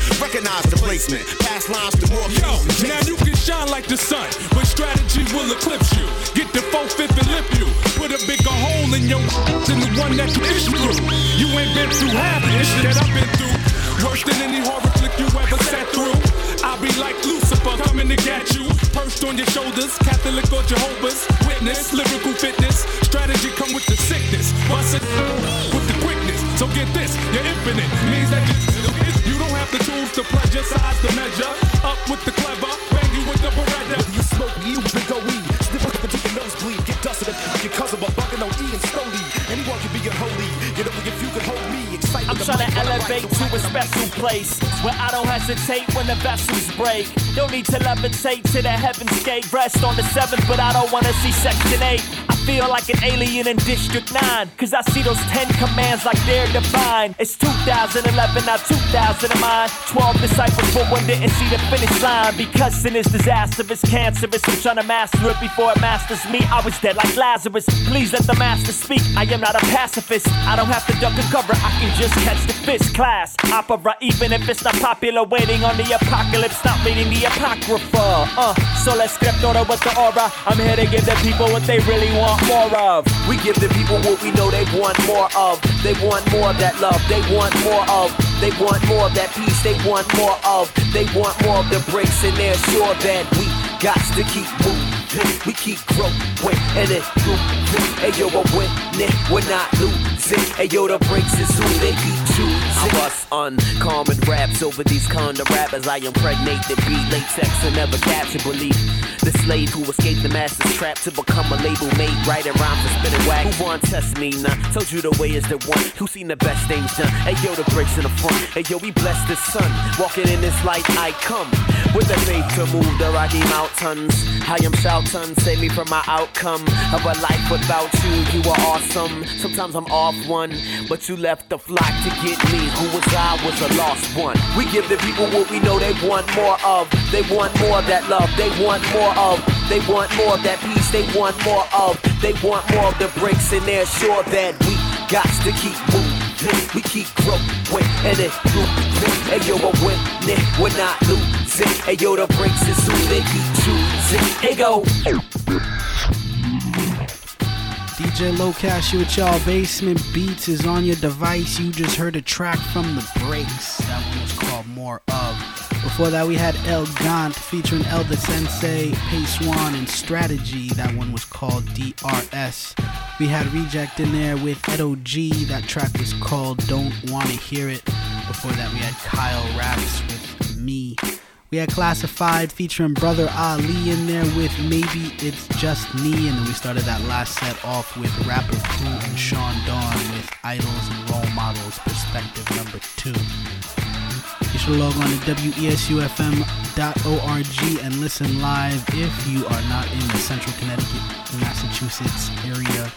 organize the placement. Pass lines to more Yo, now you can shine like the sun, but strategy will eclipse you. Get the four-fifth and lip you. Put a bigger hole in your than the one that you issue through. You ain't been through half the shit that I've been through. Worse than any horror flick you ever sat through. I'll be like Lucifer coming to get you. Perched on your shoulders, Catholic or Jehovah's Witness, lyrical fitness. Strategy come with the sickness. Bust it with the quickness. So get this, you're infinite. Means that you, you don't have the tools to pledge your size to measure. Up with the clever, bang you with the Beretta. You smoke me, you can go weed. Snip up until your nose bleed. Get dusted up your cousin, but bugging on E and slowly. Anyone can be unholy. You know, if you can hold me, excited. I'm trying to elevate to a special place where I don't hesitate when the vessels break. Don't need to levitate to the heavens gate. Rest on the seventh, but I don't wanna see section eight. I feel like an alien in District nine, cause I see those ten commands like they're divine. It's two thousand eleven, now two thousand of mine. Twelve disciples, but one didn't see the finish line. Because sin is disastrous, cancerous. I'm trying to master it before it masters me. I was dead like Lazarus. Please let the master speak. I am not a pacifist. I don't have to duck and cover. I can just catch the fist. Class opera, even if it's not popular. Waiting on the apocalypse, not reading the apocrypha. Uh, so let's scriptura with the aura. I'm here to give the people what they really want more of. We give the people what we know they want more of. They want more of that love. They want more of. They want more of that peace. They want more of. They want more of the breaks, and they're sure that we got to keep moving. We keep growing and it moving. Hey yo, we're winning, we're not losing. Hey yo, the breaks is who they keep choosing. I bust uncommon raps over these kind of rappers. I impregnate the beat, latex and never capture belief. The slave who escaped the master's trap to become a label mate, writing rhymes and spinning whack. Who want test me now? Told you the way is the one. Who seen the best things done? Hey yo, the breaks in the front. Hey yo, we bless the sun. Walking in this light, I come with the faith to move the Rocky Mountains. I am shouting, save me from my outcome of a life without you. You are awesome. Sometimes I'm off one, but you left the flock to get me. Who was I? Was a lost one. We give the people what we know they want more of. They want more of that love. They want more of. They want more of that peace. They want more of. They want more of the breaks, and they're sure that we got to keep moving. We keep growing and it moving. Hey yo, we're winning, we're not losing. Hey yo, the breaks is who they keep choosing. Hey go. D J Low Cash with y'all. Basement Beats is on your device. You just heard a track from the breaks. That one was called More Of. Before that, we had El Gant featuring Elder Sensei, Pace One, and Strategy. That one was called D R S. We had Reject in there with Edo G. That track was called Don't Wanna Hear It. Before that, we had Kyle Raps with Me. We had Classified featuring Brother Ali in there with Maybe It's Just Me. And then we started that last set off with Rapper Pooh and Sean Dawn with Idols and Role Models, Perspective Number Two. You should log on to W E S U F M dot org and listen live if you are not in the central Connecticut, Massachusetts area.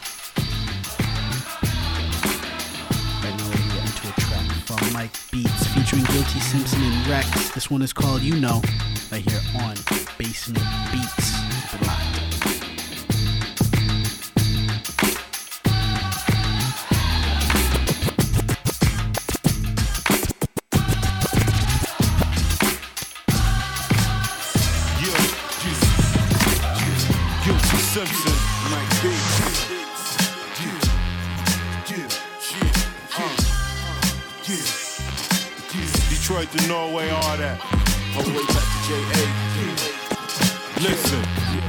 Right now we're going to get into a track from Mike Beats featuring Guilty Simpson and Rex. This one is called You Know, right here on Basement Beats. Keep it locked. Simpson, Mike Beats. Detroit to Norway, all that. All the way back to J A. Listen.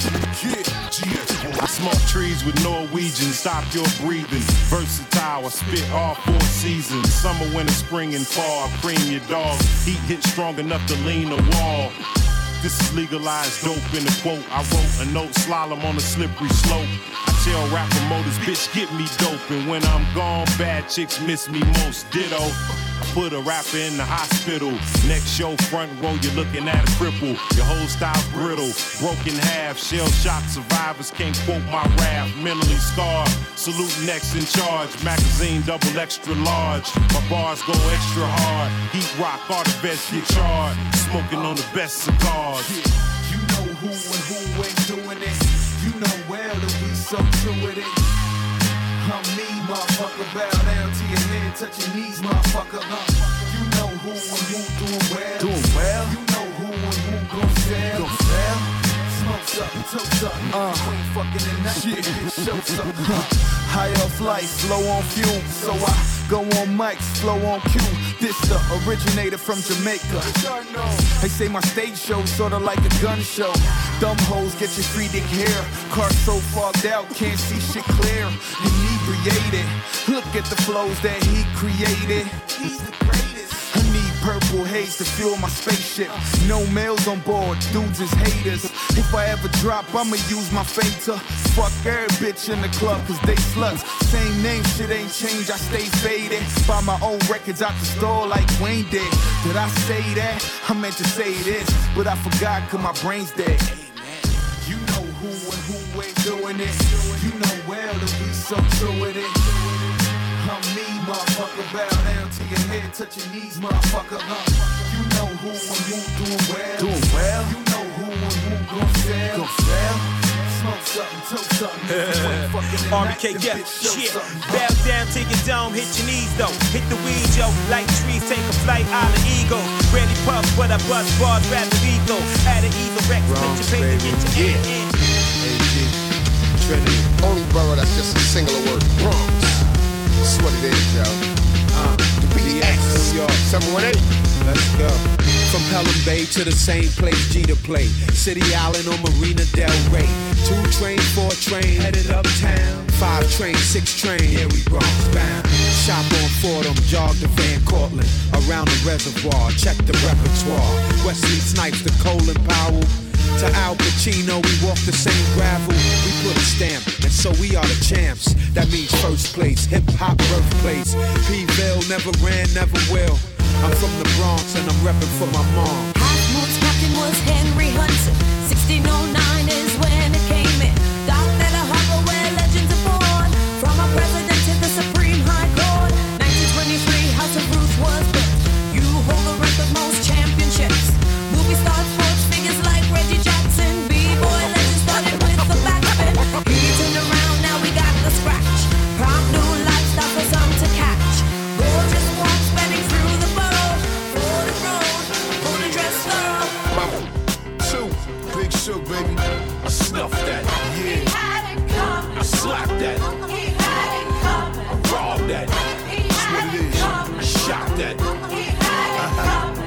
I smoke trees with Norwegians, stop your breathing. Versatile, I spit all four seasons. Summer, winter, spring, and fall. I cream your dog. Heat hit strong enough to lean a wall. This is legalized dope in a quote. I wrote a note, slalom on a slippery slope. I tell rap promoters, bitch, get me dope. And when I'm gone, bad chicks miss me most. Ditto. I put a rapper in the hospital. Next show, front row, you're looking at a cripple. Your whole style brittle, broken half. Shell shock survivors can't quote my rap. Mentally scarred, salute next in charge. Magazine double extra large. My bars go extra hard. Heat rock, all the best get charged. Smoking on the best cigars. You know who and who ain't doing it. You know well that we so true with it. I'm me, motherfucker. Bow down to your head, touch your knees, motherfucker. Uh, you know who and who doing well. Doing well. something, toast something. Uh, ain't fucking in that shit, show something. High off life, slow on fuel. So I go on mics, flow on cue. This the originator from Jamaica. They say my stage show's sorta like a gun show. Dumb hoes get your free dick hair. Car so fogged out, can't see shit clear. Inebriated, look at the flows that he created. He's the greatest. I need purple haze to fuel my spaceship. No males on board, dudes is haters. If I ever drop, I'ma use my fame to fuck every bitch in the club, cause they sluts. Same name, shit ain't changed, I stay faded. Buy my own records out the store like Wayne did. Did I say that? I meant to say this, but I forgot cause my brain's dead. You know who and who ain't doing it. You know well that we so true with it. I'm me, motherfucker, bow down to your head, touch your knees, motherfucker, huh? You know who and who doing well. Doing well? You know who and who gon' sell. Gon' sell? Smoke something, toast something. R B K, yeah, shit. Bow down to your dome, hit your knees though. Hit the weed, yo. Like trees, take a flight, island eagle. Rarely puff, but I bust bars, rather lethal. Add an either Rex, put your paper, get your ear in. Trinity. Only borough that's just a singular word. Bronx. That's what it is, yo. Uh, the B X, New York, seven one eight. Let's go. From Pelham Bay to the same place, G to play. City Island or Marina Del Rey. Two train, four train, headed uptown. Five train, six train, yeah, we Bronx bound. Shop on Fordham, jog to Van Cortlandt. Around the reservoir, check the repertoire. Wesley Snipes to Colin Powell. To Al Pacino, we walk the same gravel. We put a stamp, and so we are the champs. That means first place, hip-hop birthplace. P-Ville never ran, never will. I'm from the Bronx, and I'm reppin' for my mom. Half Moon's captain was Henry Hudson. sixteen oh nine is when it came in. Dock at a harbor where legends are born. From a president to the Supreme High Court. nineteen twenty-three, House of Ruth was built. You hold the record most championships. Movie stars, sports figures like Reggie Jackson. B-boy legends started with the backspin. He turned around, now we got the scratch. Prompt new lifestyle for some to catch. Gorgeous walk spanning through the borough. For the road, for the dress thorough. Mama, two, Big Shook, baby. I snuff that, He had it coming. I slap that, He had it coming. I rob that. He That's what had it it is. coming. I shot that. He had it coming.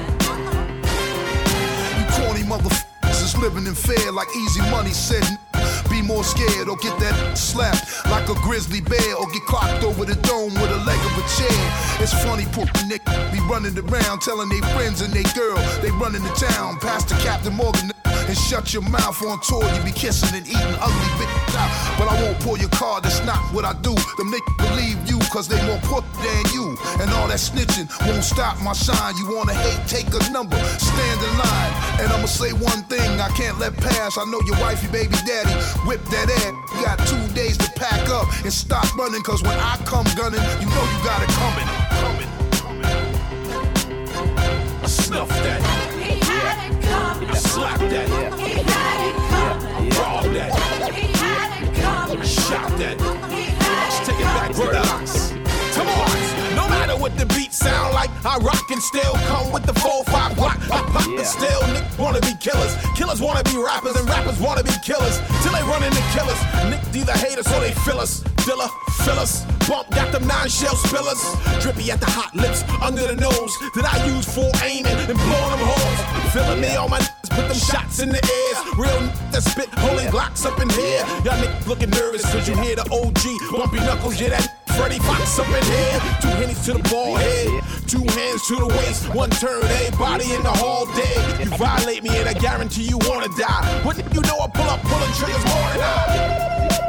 You corny motherfuckers is living in fear like Easy Money said. Be more scared or get that slapped like a grizzly bear or get clocked over the dome with a leg of a chair. It's funny, poor Nick be running around telling they friends and they girl they running the town past the Captain Morgan and shut your mouth on tour. You be kissing and eating ugly bitches out. But I won't pull your card, that's not what I do. Them niggas believe you cause they more put than you. And all that snitching won't stop my shine. You wanna hate, take a number, stand in line. And I'ma say one thing I can't let pass. I know your wifey, baby daddy, whip that ass. You got two days to pack up and stop running. Cause when I come gunning, you know you got it coming. Coming, coming. I snuff that. He had it coming. I slap that. He had it coming. I rob that. He had it coming. I shot that. He had Let's it take it back to the ox. Come on, no matter what the beat sound like, I rock and still come with the four five block. I pop and still, Nick wanna be killers. Killers wanna be rappers and rappers wanna be killers. Till they run into killers. Nick either hate us or they fill us. Dilla, fill us. Bump got them nine shell spillers. Drippy at the hot lips, under the nose that I use for aiming and blowing them holes. Filling me on my niggas, put them shots in the air. Real niggas that spit, holding Glocks up in here. Y'all niggas looking nervous cause you hear the O G. Bumpy knuckles, yeah that Freddie Fox up in here. Two hennies to the ball head, two hands to the waist, one turn, everybody in the hall dead. You violate me and I guarantee you wanna die. What you know I pull up, pulling triggers more than I.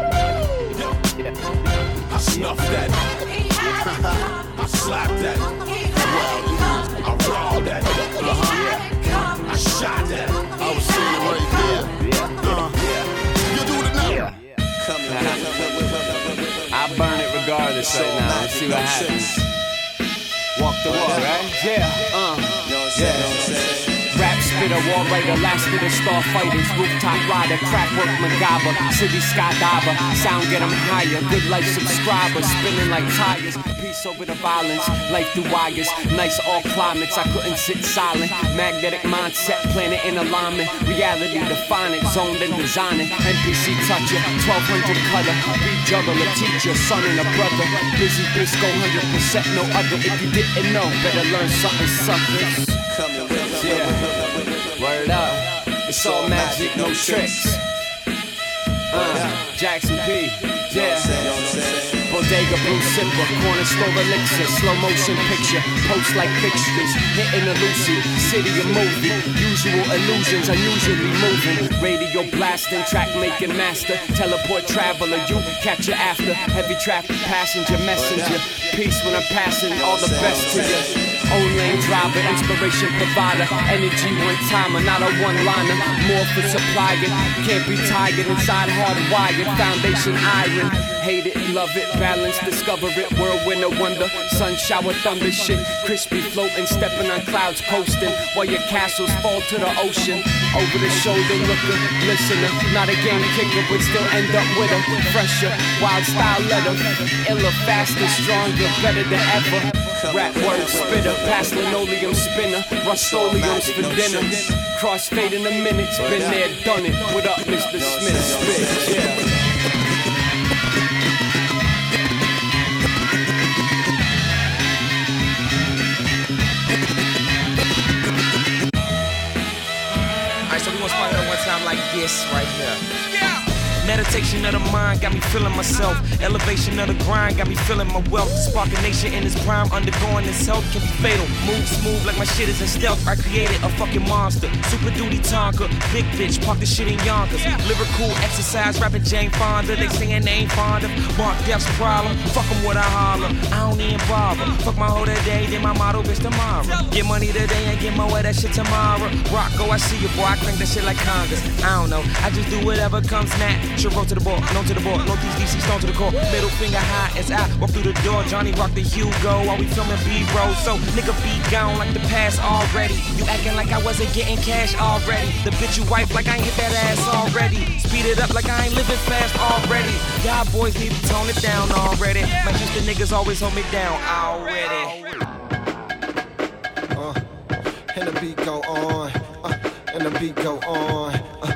I snuff that. I slap that. I raw that. Uh-huh. I shot that. I was sitting right there. Uh, you do it now. I burn it regardless right now. Let's see what happens. Walk the walk, right? Yeah, uh, yeah. Rap spitter, war writer, last of the star fighters, rooftop rider, crack work, MacGyver, city skydiver, sound get 'em higher, good life subscriber, spinning like tires. peace over the violence. Life through wires, nice all climates. I couldn't sit silent. Magnetic mindset, planet in alignment. Reality define it, zoned and designing. N P C toucher, twelve hundred color. Beat juggler, teacher, son and a brother. Busy bitch, go one hundred percent, no other. If you didn't know, better learn something, suckers. Yeah, word up. It's all magic, no tricks. Uh, Jackson P, yeah. Bodega Blue Sipper, corner store elixir, slow motion picture, post like fixtures, hitting a Lucy, city of movie, usual illusions, unusually moving, radio blasting, track making master, teleport traveler, you catch it after, heavy traffic passenger, messenger, peace when I'm passing, all the best to you. Own lane driver, inspiration provider, energy one timer, not a one liner, more for supplying, can't be tired inside hardwired, foundation iron, hate it, love it, balance, discover it, whirlwind of wonder, sun shower, thunder shit, crispy floating, stepping on clouds, coasting, while your castles fall to the ocean, over the shoulder looker, listener, not a game kicker, but still end up with a fresher, wild style letter, iller, faster, stronger, better than ever. Rap word spitter, past linoleum spinner, Rust-Oleums for dinner. Crossfade in a minute's been there, done it. What up, Mister Smith? Spit, yeah. Alright, so we gonna start it one time like this right here. Yeah. Meditation of the mind got me feeling myself. Elevation of the grind got me feeling my wealth. Spark a nation in its prime, undergoing its health can be fatal. Move smooth like my shit is in stealth. I created a fucking monster. Super duty Tonka, big bitch, park the shit in Yonkers. Lyrical exercise, rapping Jane Fonda. They saying they ain't fond of Mark Death's problem. Fuck them what I holler, I don't even bother. Fuck my hoe today, then my motto bitch tomorrow. Get money today and get more of that shit tomorrow. Rocco, I see you boy, I crank that shit like Congress. I don't know, I just do whatever comes natural. Roll to the ball, no to the ball, Northeast D C, stone to the core. Middle finger high as I walk through the door. Johnny rock the Hugo while we filming B-roll. So nigga be gone like the past already. You acting like I wasn't getting cash already. The bitch you wife like I ain't hit that ass already. Speed it up like I ain't living fast already. Y'all boys need to tone it down already. My Houston niggas always hold me down already. Uh, and the beat go on. Uh, and the beat go on. Uh,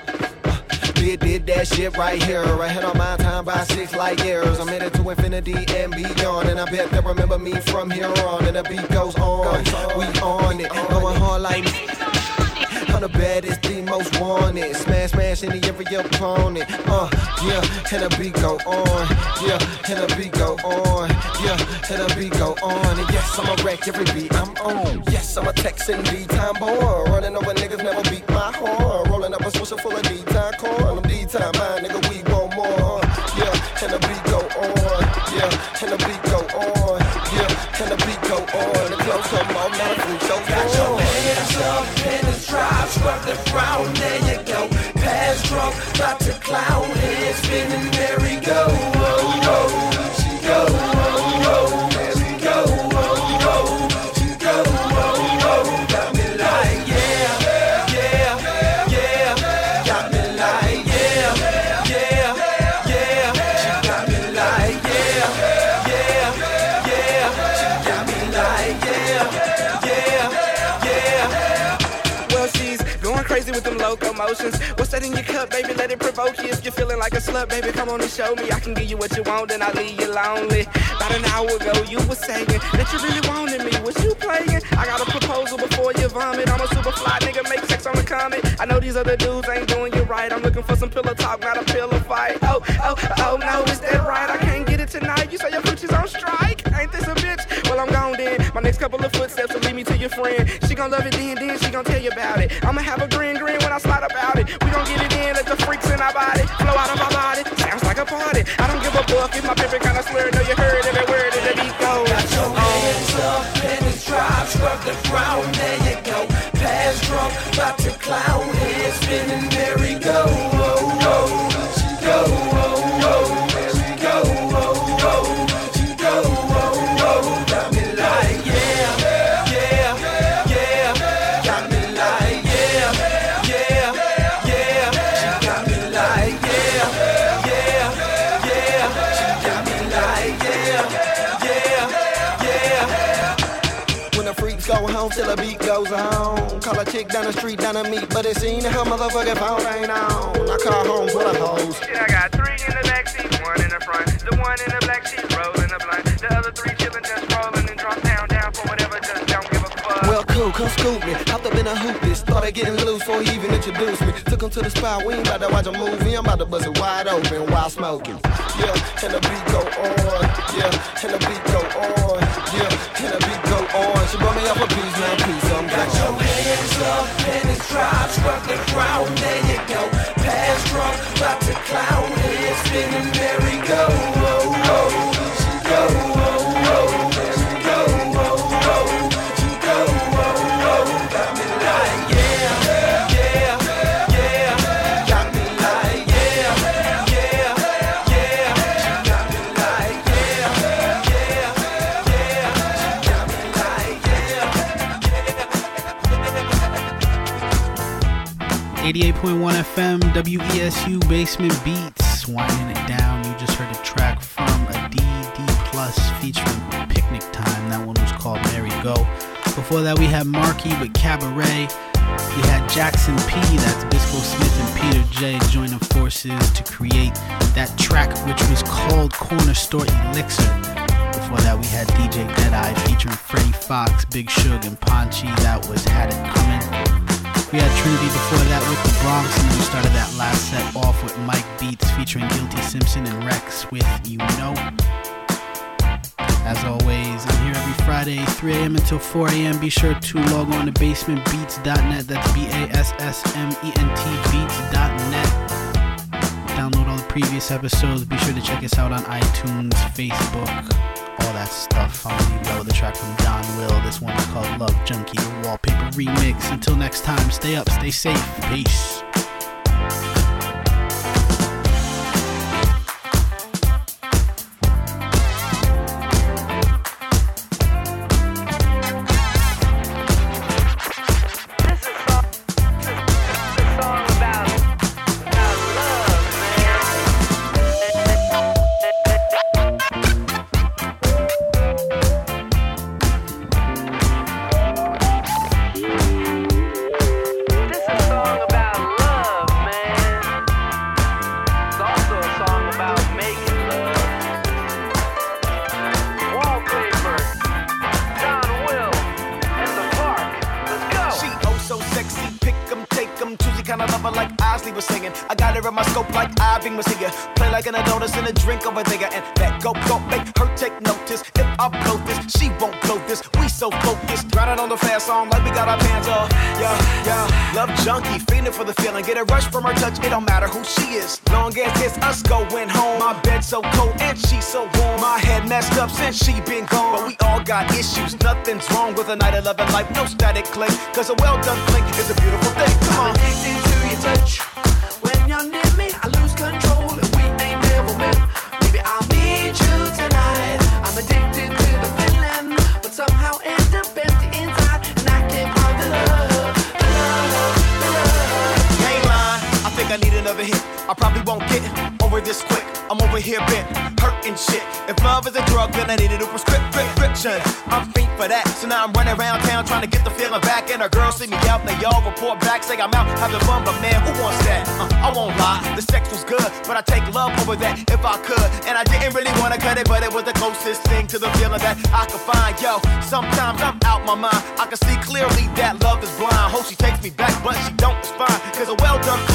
Did, did that shit right here. Ahead on my time by six light years. I'm headed to infinity and beyond. And I bet they'll remember me from here on. And the beat goes on. We on it. Going hard like I'm the baddest, the most wanted. Smash, smash any every opponent. Uh, yeah, and the beat go on. Yeah, and the beat go on. Yeah, and the beat go on. And yes, I'ma wreck every beat I'm on. Yes, I'm a Texan D-time born. Running over niggas never beat my horn. Rolling up a swisher full of D-time corn. I'm D-time mine, nigga, we want more. Yeah, and the beat go on. Yeah, and the beat go on. Yeah, and the beat go on. The clothes come on, now the food so got your hands up in the drive, scrub the brown, there you go. Pass drunk, about to clown, head spinning, merry-go. Oh, oh, she go, oh, oh, she go, oh, oh, she go, oh, oh, got me like, yeah, yeah, yeah, got me like, yeah, yeah, yeah, she got me like, yeah, yeah, yeah, she got me like, yeah, yeah, yeah. Well, she's going crazy with them locomotions. What's that in your cup, baby? Let it provoke you. If you're feeling like a slut, baby, come on and show me. I can give you what you want, and I'll leave you lonely. About an hour ago, you were saying that you really wanted me. Was you playing? I got a proposal before you vomit. I'm a super fly nigga, make sex on the comet. I know these other dudes ain't doing you right. I'm looking for some pillow talk, not a pillow fight. Oh, oh, oh, no, is that right? I can't get it tonight. You say your coochie's on strike. Ain't this a bitch? Well, I'm gone then. My next couple of footsteps will lead me to your friend. She gon' love it then, then she gon' tell you about it. I'ma have a grin, grin when I slide about it. We gon' get it in, let the freaks in our body flow out of our body. Sounds like a party. I don't give a fuck if my pimpin' kinda slur. Know you heard every word in the beat goes. Got your hands up in the drive, scrub the ground, there you go. Pass drunk, about to clown, head spinning, merry-go. Oh, oh, she go, oh, oh, she go, oh, oh, she go, oh, oh, got me like, yeah, yeah, yeah, got me like, yeah, yeah, yeah, she got me like, yeah, yeah, yeah, she got me like, yeah, yeah. freaks go home till the beat goes on. Call a chick down the street, down the meet, but it seen her motherfucking phone ain't on. I call home for the hoes. Shit, I got three in the backseat, one in the front. The one in the black sheet rolling the blunt. The other three chillin' just rolling and drunk down, down for whatever, just don't give a fuck. Well, cool, come scoop me. Hopped up in a hoop this. Started getting loose before he even introduced me. Took him to the spot, we ain't about to watch a movie. I'm about to bust it wide open while smoking. Yeah, and the beat go on. Yeah, and the beat go on. Yeah, and the beat go on. She brought me up a piece, now piece, I'm Got gone. your hands up and it's drop, struck the ground, there you go. Pass drunk, about to clown, head spinning, merry-go, oh, oh, she go, oh, oh, there she go, oh, oh, she go, oh, oh, got me like, yeah, yeah, yeah, got me like, yeah, yeah, yeah, she got me like, yeah, yeah, yeah, she got me like, yeah. eighty-eight point one F M, W E S U Basement Beats, winding it down. You just heard a track from a D D Plus featuring Picnic Time. That one was called Merry Go. Before that, we had Marky with Cabaret. We had Jackson P, that's Bisco Smith and Peter J, joining forces to create that track, which was called Corner Store Elixir. Before that, we had D J Deadeye featuring Freddie Fox, Big Suge, and Ponchi. That was Had It Coming. We had Trinity before that with The Bronx, and then we started that last set off with Mike Beats featuring Guilty Simpson and Rex with You Know. As always, I'm here every Friday, three a.m. until four a.m. Be sure to log on to basement beats dot net. That's B A S S M E N T beats dot net. Download all the previous episodes. Be sure to check us out on iTunes, Facebook, all that stuff. I'm gonna leave you with a track from Don Will. This one is called Love Junkie, the Wallpaper Remix. Until next time, stay up, stay safe. Peace. In a drink over there, and that go go make her take notice. If I blow this, she won't blow this. We so focused, grinding on the fast song like we got our pants off. Yeah, yeah, love junkie, feeling for the feeling. Get a rush from her touch, it don't matter who she is. Long as it's us going home. My bed so cold and she so warm. My head messed up since she been gone. But we all got issues, nothing's wrong with a night of loving life. No static click, cause a well done flick is a beautiful thing. Come on. I'm addicted to your touch. When you're near me, I lose control. Maybe I'll need you tonight. I'm addicted to the feeling, but somehow end up empty inside, and I can't find the love, the love, the love. Ain't lying, I think I need another hit. I probably won't get over this quick. I'm over here bent, hurting shit. If love is a drug, then I need a new prescription. I'm fiend for that, so now I'm running around town trying to get the feeling back. And her girls see me out, and they all report back, say I'm out having fun. But man, who wants that? Uh, I won't lie, the sex was good, but I take love over that if I could. And I didn't really want to cut it, but it was the closest thing to the feeling that I could find. Yo, sometimes I'm out my mind. I can see clearly that love is blind. Hope she takes me back, but she don't respond. Cause a well done